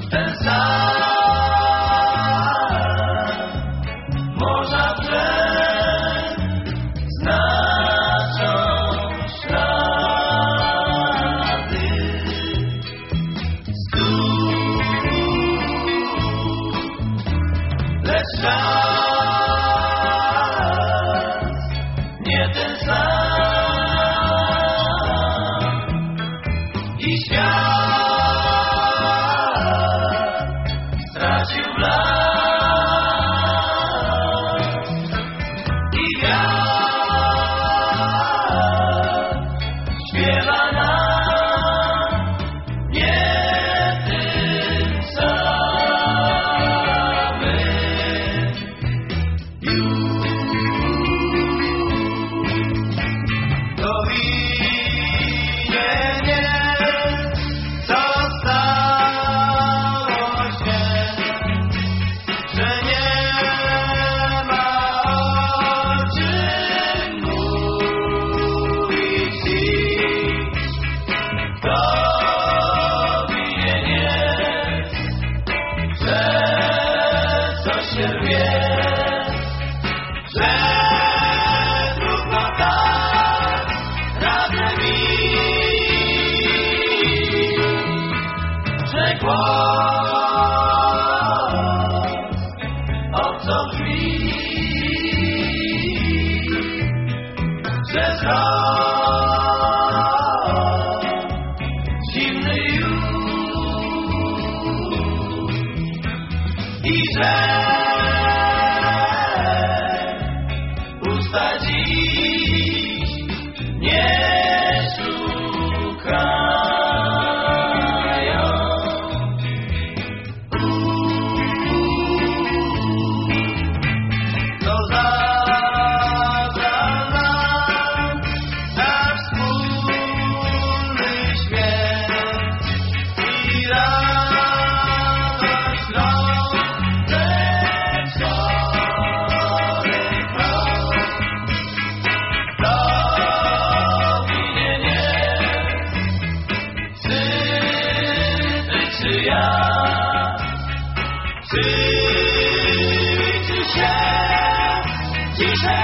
ten sam morza brzeg znaczą ślady stóp, lecz czas nie ten sam i świat stracił blask i wiatr śpiewa nam nie tym samym już. To widzienie, co stało się, że nie ma o czym mówić dziś. To widzienie, że coś się rwie, że trudno tak razem iść, że głos obco brzmi, że wzrok zimny już i że usta dziś nie szukają. To zabrał nam nasz wspólny śmiech i radość rąk, lecz chorych rąk. To widzienie, syty czy ja, syczy się ciszę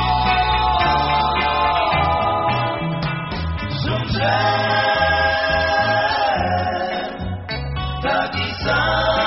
błąd, szum drzew taki sam.